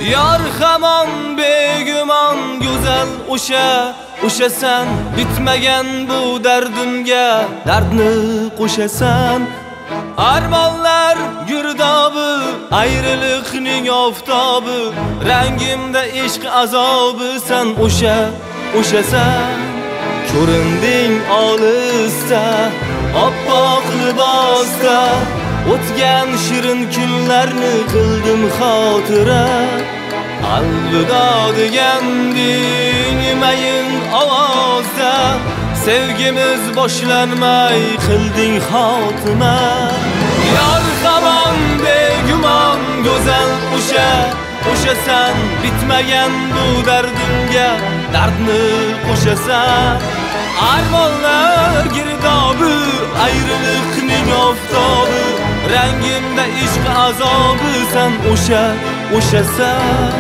Yar hamon begumon go'zal o'shasan, bitmagan bu dardimga dardni qo'shasan. Armonlar girdobi, ayriliqning oftobi, rangimda ishq azobi sen o'shasan. Ko'rinding olisda, oppoq libosda, o'tgan shirin kunlarni qildim xotira. Alvido deganding mayin ovozda, sevgimiz boshlanmay qilding xotima. Yor hamon begumon go'zal o'shasan, bitmagan bu dardimga dardni qo'shasan. Armonlar girdobi, ayriliqning oftobi, rangimda ishq azobi sen o'shasan.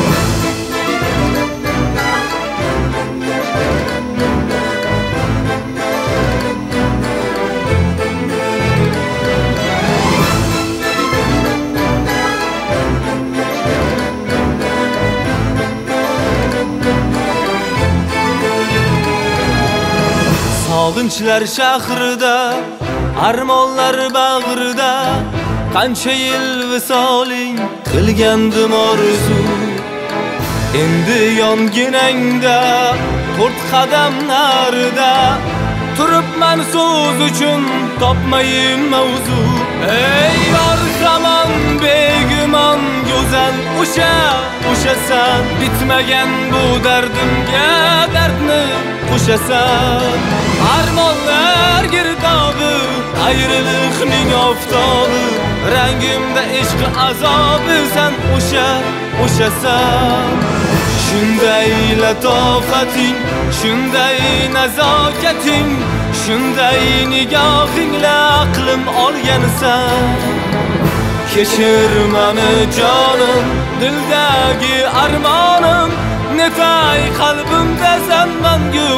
Sog'inchlar shahrida, armonlar bag'rida, qancha yil visoling qilgandim orzu. Endi yonginangda, 4 qadam narida turibman so'z uchun topmayin mavzu. Ey yor hamon begumon go'zal o'shasan, bitmagan bu dardimga dardni qo'shasan. Armonlar girdobi, ayriliqning oftobi, rangimda ishq azobi sen o'shasan. Shunday latofating, shunday nazokating, shunday nigohingla aqlim olgansan. Kechir meni jonim, dildagi armonim, netay qalbimda sen mangu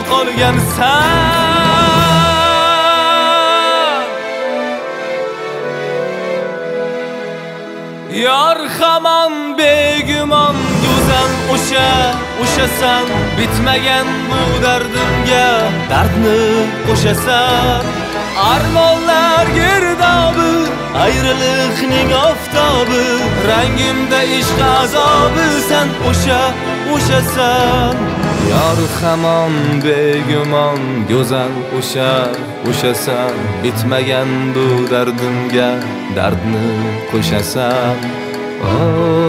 qolgansan. Yor hamon begumon go'zal o'shasan, bitmagan bu dardimga dardni qo'shasan. Armonlar girdobi, ayriliqning oftobi, rangimda ishq azobi sen o'shasan. Yor hamon begumon go'zal o'shasan, bitmagan bu dardimga dardni qo'shasan.